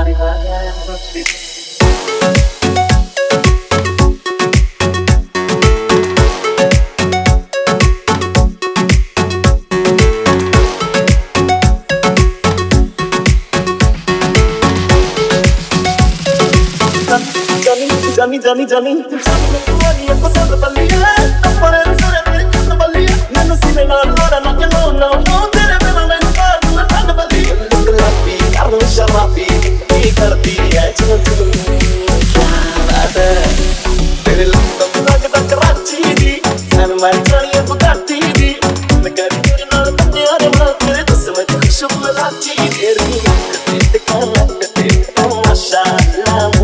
जानी जानी जानी ये पसंद बल्ली है अपने सुरे मेरे कंद बल्ली मैंने सीने नाल लोड़ा ना के नो नो नो तेरे बिना मैंने बार ना ठंड बल्ली गुलाबी यारो शराबी ये करती है जो तू क्या बात है तेरे लंदन लगदा कराची दी सन मारी जानी है बुगाटी दी नगर तेरे नाल बंदे आ रहा तेरे दस में खुशबू लाची तेरी ते कर ते माशाअल्लाह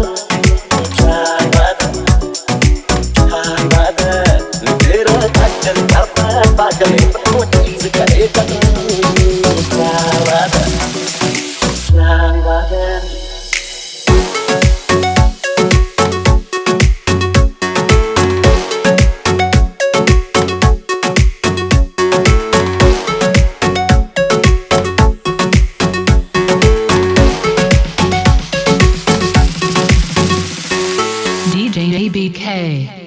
DJ ABK.